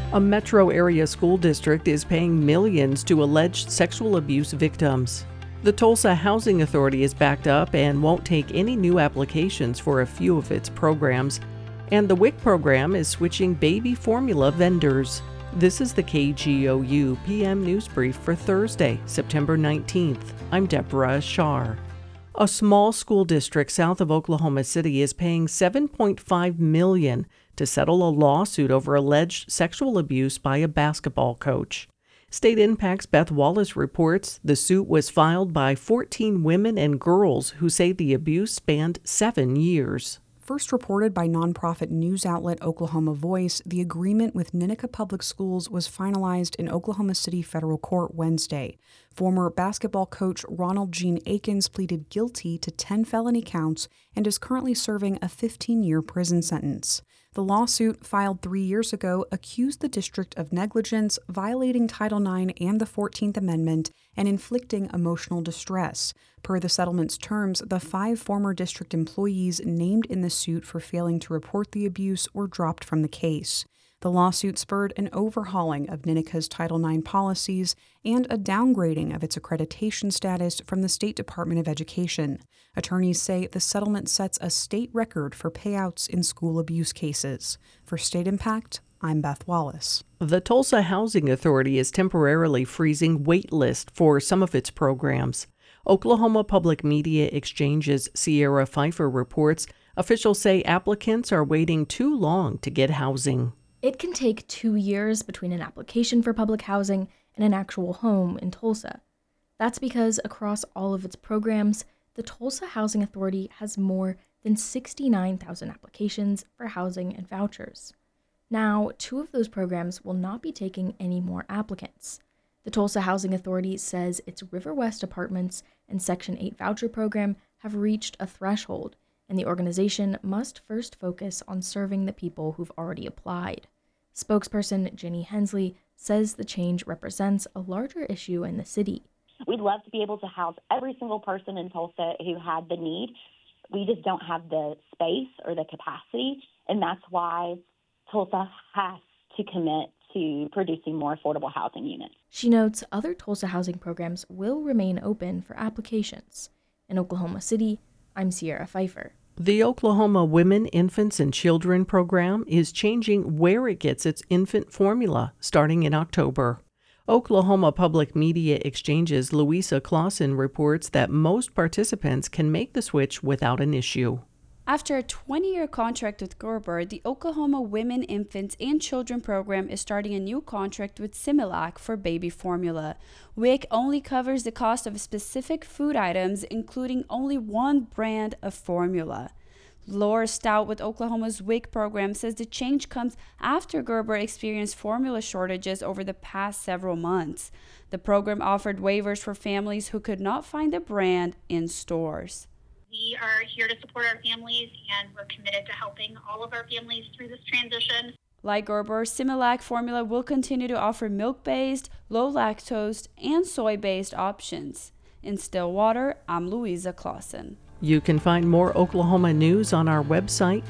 A metro area school district is paying millions to alleged sexual abuse victims. The Tulsa Housing Authority is backed up and won't take any new applications for a few of its programs. And the WIC program is switching baby formula vendors. This is the KGOU PM News Brief for Thursday, September 19th. I'm Deborah Shar. A small school district south of Oklahoma City is paying $7.5 million to settle a lawsuit over alleged sexual abuse by a basketball coach. State Impact's Beth Wallace reports the suit was filed by 14 women and girls who say the abuse spanned 7 years. First reported by nonprofit news outlet Oklahoma Voice, the agreement with Ninnekah Public Schools was finalized in Oklahoma City federal court Wednesday. Former basketball coach Ronald Gene Akins pleaded guilty to 10 felony counts and is currently serving a 15-year prison sentence. The lawsuit, filed 3 years ago, accused the district of negligence, violating Title IX and the 14th Amendment, and inflicting emotional distress. Per the settlement's terms, the 5 former district employees named in the suit for failing to report the abuse were dropped from the case. The lawsuit spurred an overhauling of Ninnekah's Title IX policies and a downgrading of its accreditation status from the State Department of Education. Attorneys say the settlement sets a state record for payouts in school abuse cases. For State Impact, I'm Beth Wallace. The Tulsa Housing Authority is temporarily freezing wait lists for some of its programs. Oklahoma Public Media Exchange's Sierra Pfeiffer reports officials say applicants are waiting too long to get housing. It can take 2 years between an application for public housing and an actual home in Tulsa. That's because across all of its programs, the Tulsa Housing Authority has more than 69,000 applications for housing and vouchers. Now, 2 of those programs will not be taking any more applicants. The Tulsa Housing Authority says its River West Apartments and Section 8 voucher program have reached a threshold, and the organization must first focus on serving the people who've already applied. Spokesperson Jenny Hensley says the change represents a larger issue in the city. We'd love to be able to house every single person in Tulsa who had the need. We just don't have the space or the capacity, and that's why Tulsa has to commit to producing more affordable housing units. She notes other Tulsa housing programs will remain open for applications. In Oklahoma City, I'm Sierra Pfeiffer. The Oklahoma Women, Infants, and Children program is changing where it gets its infant formula starting in October. Oklahoma Public Media Exchange's Louisa Clausen reports that most participants can make the switch without an issue. After a 20-year contract with Gerber, the Oklahoma Women, Infants, and Children program is starting a new contract with Similac for baby formula. WIC only covers the cost of specific food items, including only one brand of formula. Laura Stout with Oklahoma's WIC program says the change comes after Gerber experienced formula shortages over the past several months. The program offered waivers for families who could not find the brand in stores. We are here to support our families, and we're committed to helping all of our families through this transition. Like Gerber, Similac formula will continue to offer milk-based, low-lactose, and soy-based options. In Stillwater, I'm Louisa Clausen. You can find more Oklahoma news on our website,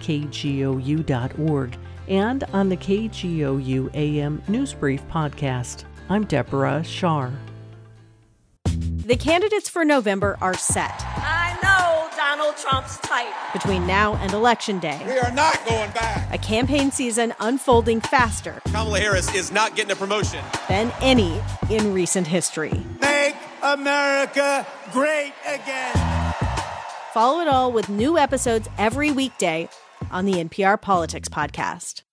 kgou.org, and on the KGOU AM News Brief podcast. I'm Deborah Shar. The candidates for November are set. I know Donald Trump's type. Between now and Election Day, we are not going back. A campaign season unfolding faster. Kamala Harris is not getting a promotion Than any in recent history. Make America great again. Follow it all with new episodes every weekday on the NPR Politics Podcast.